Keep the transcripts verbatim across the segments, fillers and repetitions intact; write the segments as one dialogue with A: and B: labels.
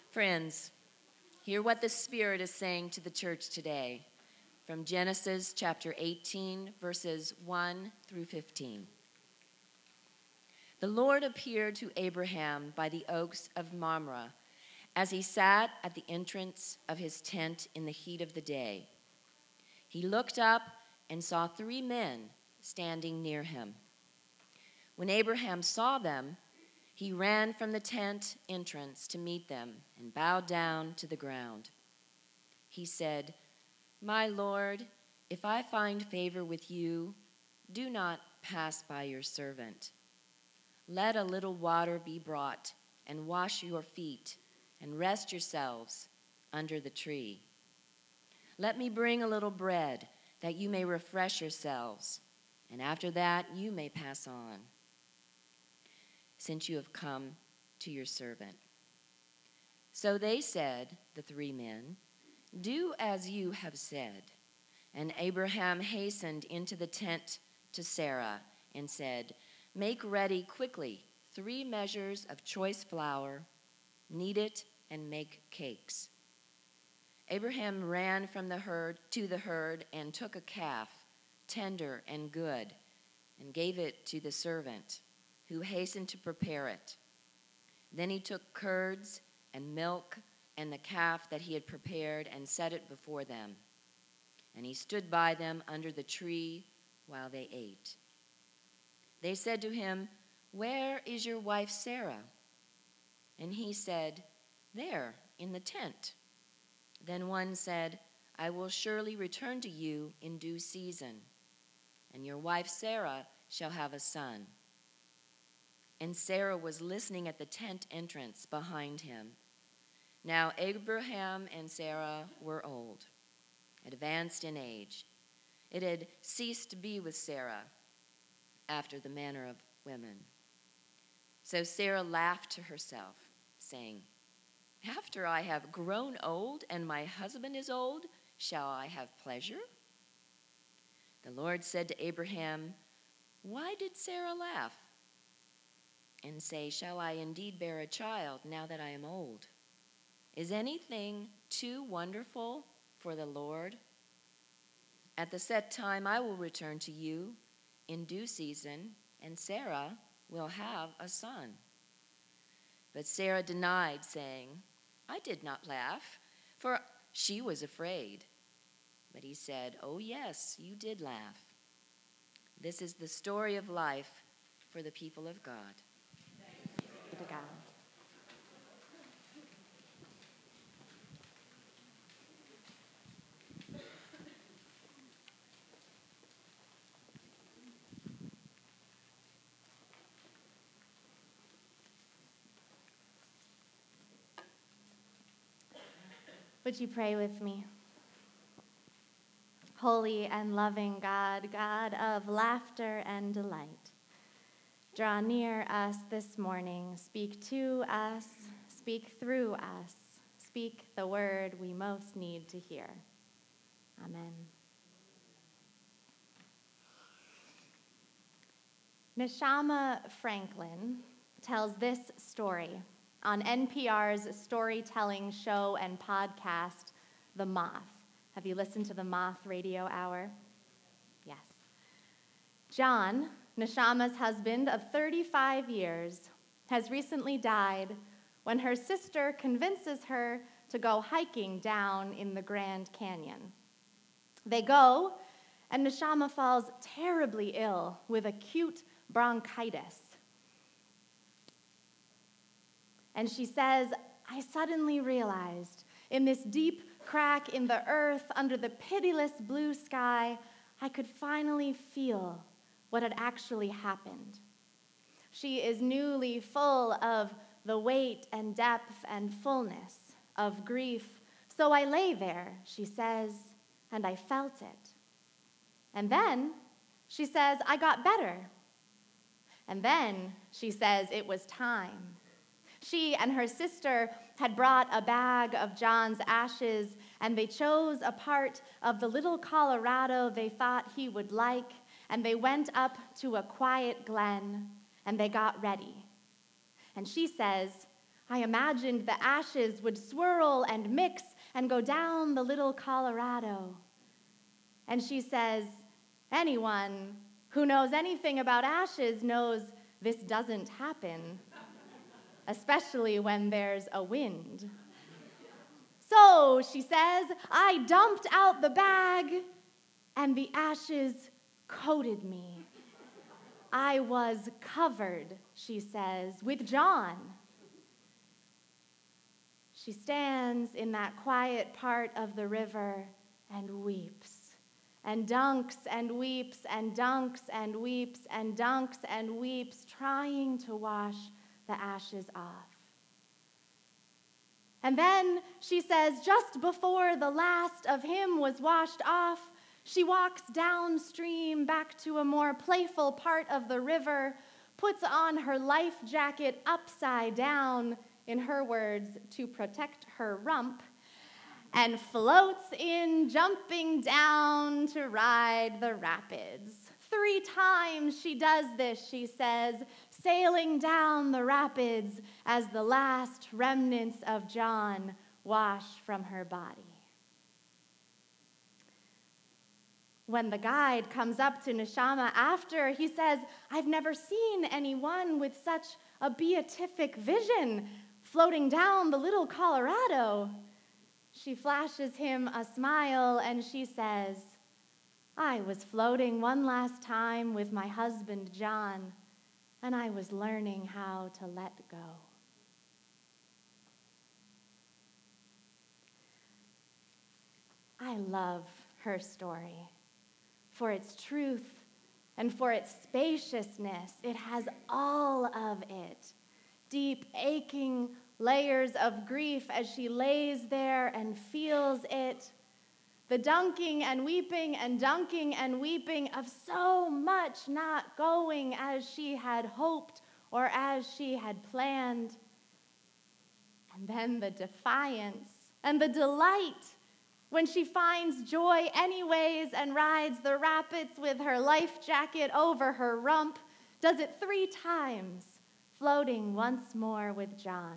A: Friends, hear what the Spirit is saying to the church today from Genesis chapter eighteen, verses one through fifteen. The Lord appeared to Abraham by the oaks of Mamre as he sat at the entrance of his tent in the heat of the day. He looked up and saw three men standing near him. When Abraham saw them, he ran from the tent entrance to meet them and bowed down to the ground. He said, "My Lord, if I find favor with you, do not pass by your servant. Let a little water be brought and wash your feet and rest yourselves under the tree. Let me bring a little bread that you may refresh yourselves, and after that you may pass on, since you have come to your servant." So they said, the three men, "Do as you have said." And Abraham hastened into the tent to Sarah and said, "Make ready quickly three measures of choice flour, knead it, and make cakes." Abraham ran from the herd to the herd and took a calf, tender and good, and gave it to the servant, who hastened to prepare it. Then he took curds and milk and the calf that he had prepared and set it before them. And he stood by them under the tree while they ate. They said to him, "Where is your wife Sarah?" And he said, "There, in the tent." Then one said, "I will surely return to you in due season, and your wife Sarah shall have a son." And Sarah was listening at the tent entrance behind him. Now Abraham and Sarah were old, advanced in age. It had ceased to be with Sarah after the manner of women. So Sarah laughed to herself, saying, "After I have grown old and my husband is old, shall I have pleasure?" The Lord said to Abraham, "Why did Sarah laugh and say, 'Shall I indeed bear a child now that I am old?' Is anything too wonderful for the Lord? At the set time I will return to you in due season, and Sarah will have a son." But Sarah denied, saying, "I did not laugh," for she was afraid. But he said, "Oh yes, you did laugh." This is the story of life for the people of God.
B: Thanks be to God. Would you pray with me? Holy and loving God, God of laughter and delight, draw near us this morning. Speak to us, speak through us, speak the word we most need to hear. Amen. Neshama Franklin tells this story on N P R's storytelling show and podcast, The Moth. Have you listened to The Moth Radio Hour? Yes. John, Neshama's husband of thirty-five years, has recently died when her sister convinces her to go hiking down in the Grand Canyon. They go, and Neshama falls terribly ill with acute bronchitis. And she says, "I suddenly realized in this deep crack in the earth under the pitiless blue sky, I could finally feel what had actually happened." She is newly full of the weight and depth and fullness of grief. "So I lay there," she says, "and I felt it. And then," she says, "I got better. And then," she says, "it was time." She and her sister had brought a bag of John's ashes, and they chose a part of the little Colorado they thought he would like, and they went up to a quiet glen, and they got ready. And she says, I imagined the ashes would swirl and mix and go down the little Colorado. And she says, anyone who knows anything about ashes knows this doesn't happen, especially when there's a wind. So, she says, I dumped out the bag, and the ashes coated me. I was covered, she says, with John. She stands in that quiet part of the river and weeps, and dunks and weeps and dunks and weeps and dunks and weeps, trying to wash the ashes off. And then, she says, just before the last of him was washed off, she walks downstream back to a more playful part of the river, puts on her life jacket upside down, in her words, to protect her rump, and floats in, jumping down to ride the rapids. Three times she does this, she says, sailing down the rapids as the last remnants of John wash from her body. When the guide comes up to Neshama after, he says, I've never seen anyone with such a beatific vision floating down the little Colorado. She flashes him a smile and she says, I was floating one last time with my husband, John, and I was learning how to let go. I love her story for its truth and for its spaciousness. It has all of it. Deep, aching layers of grief as she lays there and feels it. The dunking and weeping and dunking and weeping of so much not going as she had hoped or as she had planned. And then the defiance and the delight when she finds joy anyways and rides the rapids with her life jacket over her rump, does it three times, floating once more with John.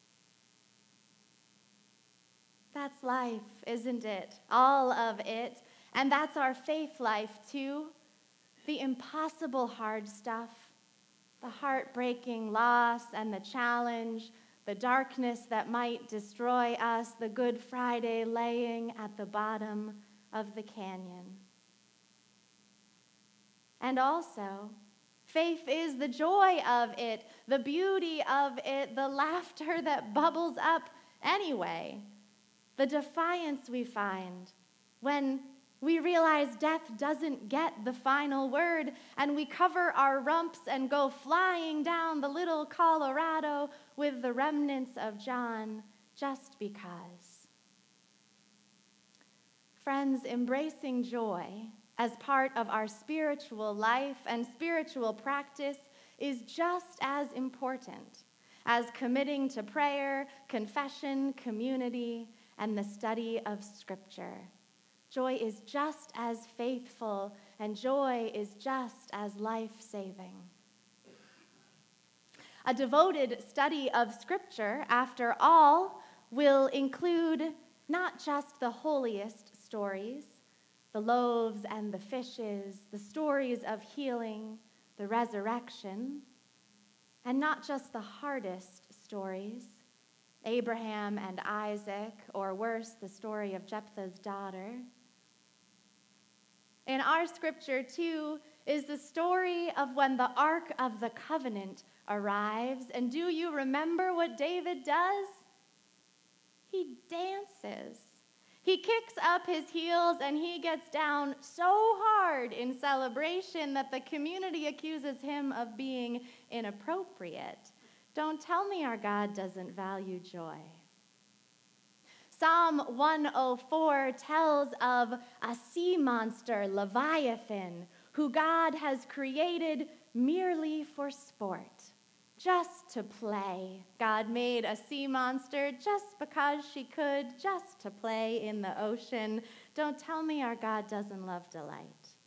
B: That's life, isn't it? All of it. And that's our faith life, too. The impossible hard stuff, the heartbreaking loss and the challenge, the darkness that might destroy us, the Good Friday laying at the bottom of the canyon. And also, faith is the joy of it, the beauty of it, the laughter that bubbles up anyway. The defiance we find when we realize death doesn't get the final word and we cover our rumps and go flying down the little Colorado with the remnants of John just because. Friends, embracing joy as part of our spiritual life and spiritual practice is just as important as committing to prayer, confession, community, and the study of Scripture. Joy is just as faithful, and joy is just as life-saving. A devoted study of Scripture, after all, will include not just the holiest stories, the loaves and the fishes, the stories of healing, the resurrection, and not just the hardest stories, Abraham and Isaac, or worse, the story of Jephthah's daughter. In our scripture, too, is the story of when the Ark of the Covenant arrives. And do you remember what David does? He dances. He kicks up his heels and he gets down so hard in celebration that the community accuses him of being inappropriate. Don't tell me our God doesn't value joy. Psalm one oh four tells of a sea monster, Leviathan, who God has created merely for sport, just to play. God made a sea monster just because she could, just to play in the ocean. Don't tell me our God doesn't love delight.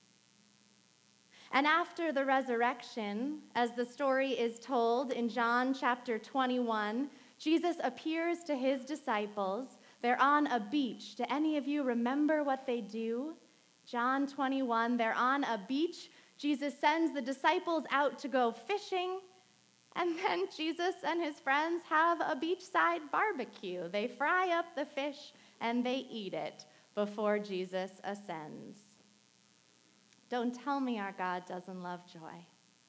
B: And after the resurrection, as the story is told in John chapter twenty-one, Jesus appears to his disciples. They're on a beach. Do any of you remember what they do? John twenty-one, they're on a beach. Jesus sends the disciples out to go fishing, and then Jesus and his friends have a beachside barbecue. They fry up the fish and they eat it before Jesus ascends. Don't tell me our God doesn't love joy.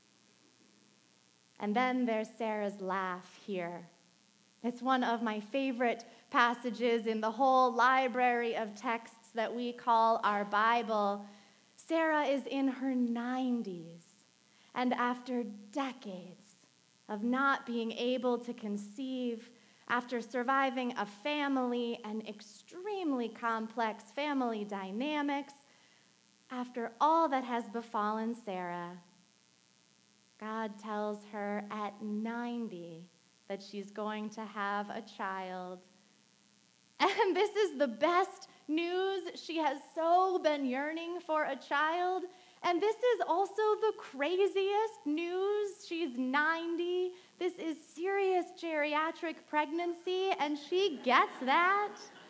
B: And then there's Sarah's laugh here. It's one of my favorite passages in the whole library of texts that we call our Bible. Sarah is in her nineties, and after decades of not being able to conceive, after surviving a family and extremely complex family dynamics, after all that has befallen Sarah, God tells her at ninety that she's going to have a child. And this is the best news. She has so been yearning for a child. And this is also the craziest news. She's ninety. This is serious geriatric pregnancy, and she gets that.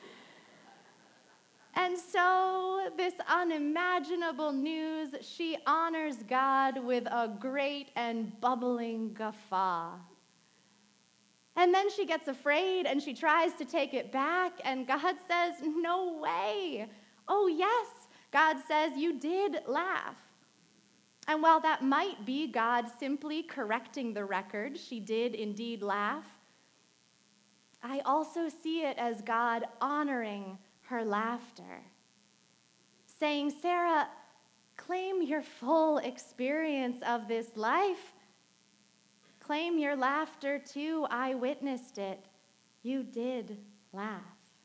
B: And so, this unimaginable news, she honors God with a great and bubbling guffaw. And then she gets afraid and she tries to take it back, and God says, no way. Oh, yes, God says, you did laugh. And while that might be God simply correcting the record, she did indeed laugh, I also see it as God honoring her laughter, saying, Sarah, claim your full experience of this life. Claim your laughter too. I witnessed it. You did laugh.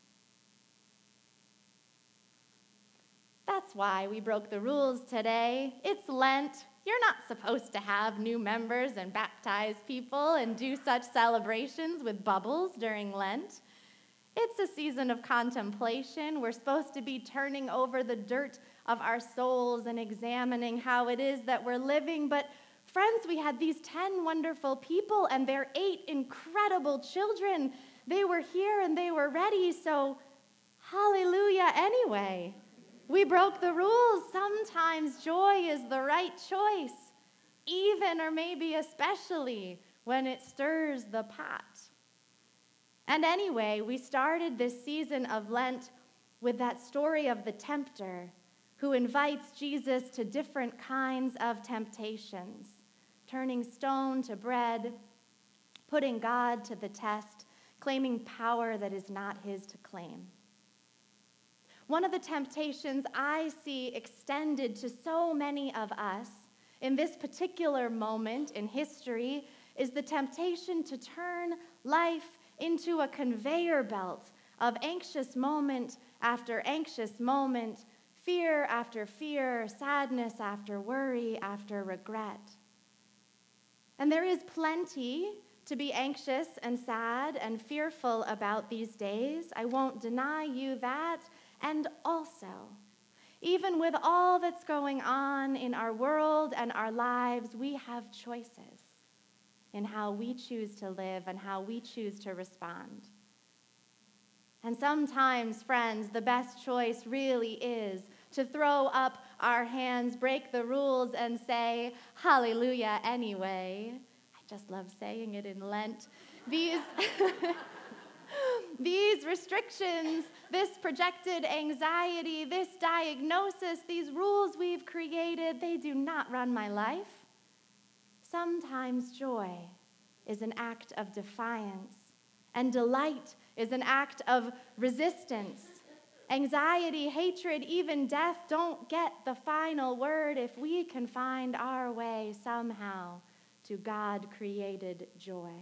B: That's why we broke the rules today. It's Lent. You're not supposed to have new members and baptize people and do such celebrations with bubbles during Lent. It's a season of contemplation. We're supposed to be turning over the dirt of our souls and examining how it is that we're living. But friends, we had these ten wonderful people and their eight incredible children. They were here and they were ready, so hallelujah anyway. We broke the rules. Sometimes joy is the right choice, even or maybe especially when it stirs the pot. And anyway, we started this season of Lent with that story of the tempter who invites Jesus to different kinds of temptations, turning stone to bread, putting God to the test, claiming power that is not his to claim. One of the temptations I see extended to so many of us in this particular moment in history is the temptation to turn life into a conveyor belt of anxious moment after anxious moment, fear after fear, sadness after worry after regret. And there is plenty to be anxious and sad and fearful about these days. I won't deny you that. And also, even with all that's going on in our world and our lives, we have choices in how we choose to live and how we choose to respond. And sometimes, friends, the best choice really is to throw up our hands, break the rules, and say, hallelujah anyway. I just love saying it in Lent. These, these restrictions, this projected anxiety, this diagnosis, these rules we've created, they do not run my life. Sometimes joy is an act of defiance, and delight is an act of resistance. Anxiety, hatred, even death don't get the final word if we can find our way somehow to God-created joy.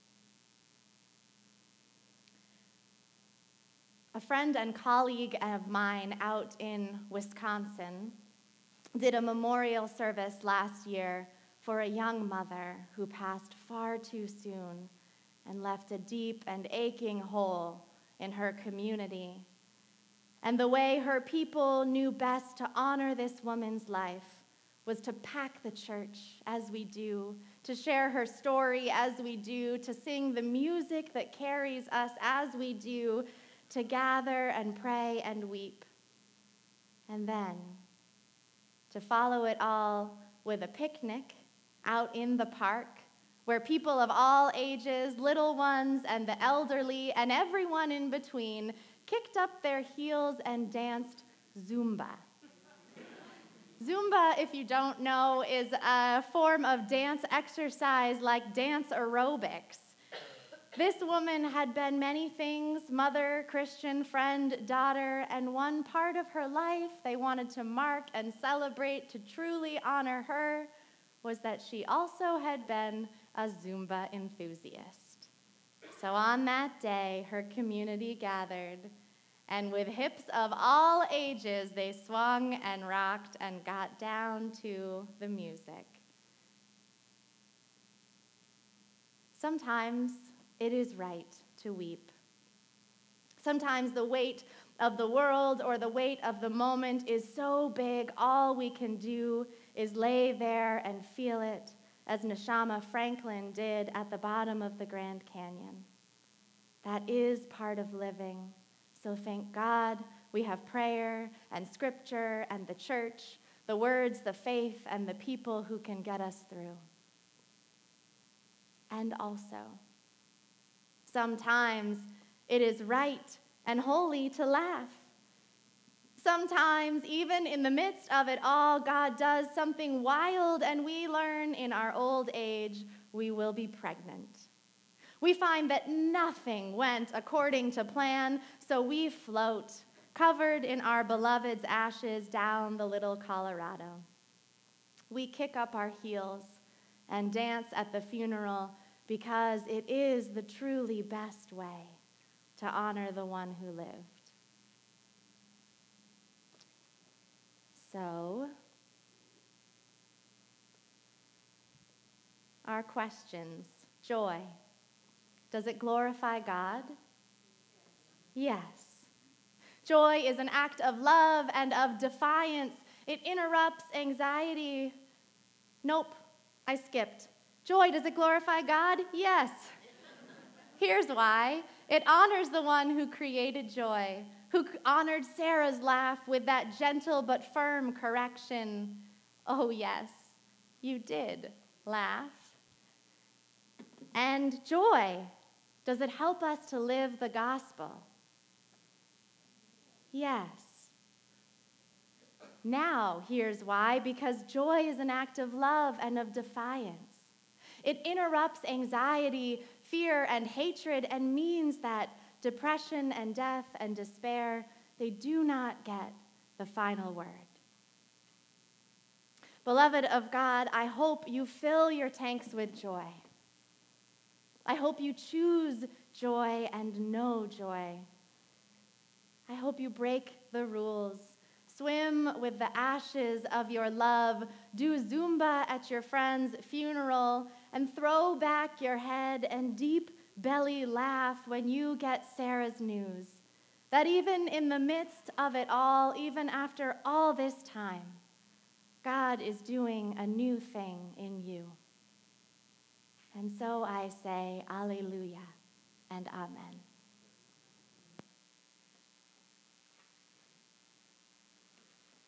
B: A friend and colleague of mine out in Wisconsin did a memorial service last year for a young mother who passed far too soon and left a deep and aching hole in her community. And the way her people knew best to honor this woman's life was to pack the church, as we do, to share her story as we do, to sing the music that carries us as we do, to gather and pray and weep. And then to follow it all with a picnic out in the park where people of all ages, little ones and the elderly and everyone in between, kicked up their heels and danced Zumba. Zumba, if you don't know, is a form of dance exercise like dance aerobics. This woman had been many things: mother, Christian, friend, daughter, and one part of her life they wanted to mark and celebrate to truly honor her was that she also had been a Zumba enthusiast. So on that day, her community gathered, and with hips of all ages, they swung and rocked and got down to the music. Sometimes it is right to weep. Sometimes the weight of the world or the weight of the moment is so big, all we can do is lay there and feel it, as Neshama Franklin did at the bottom of the Grand Canyon. That is part of living. So thank God we have prayer and scripture and the church, the words, the faith, and the people who can get us through. And also, sometimes it is right and holy to laugh. Sometimes, even in the midst of it all, God does something wild, and we learn in our old age we will be pregnant. We find that nothing went according to plan, so we float, covered in our beloved's ashes, down the little Colorado. We kick up our heels and dance at the funeral because it is the truly best way to honor the one who lived. So, our questions. Joy. Does it glorify God? Yes. Joy is an act of love and of defiance. It interrupts anxiety. Nope, I skipped. Joy, does it glorify God? Yes. Here's why. It honors the one who created joy, who honored Sarah's laugh with that gentle but firm correction. Oh, yes, you did laugh. And joy, does it help us to live the gospel? Yes. Now, here's why. Because joy is an act of love and of defiance. It interrupts anxiety, fear, and hatred, and means that depression and death and despair, they do not get the final word. Beloved of God, I hope you fill your tanks with joy. I hope you choose joy and know joy. I hope you break the rules. Swim with the ashes of your love. Do Zumba at your friend's funeral and throw back your head and deep belly laugh when you get Sarah's news. That even in the midst of it all, even after all this time, God is doing a new thing in you. And so I say, Alleluia and Amen.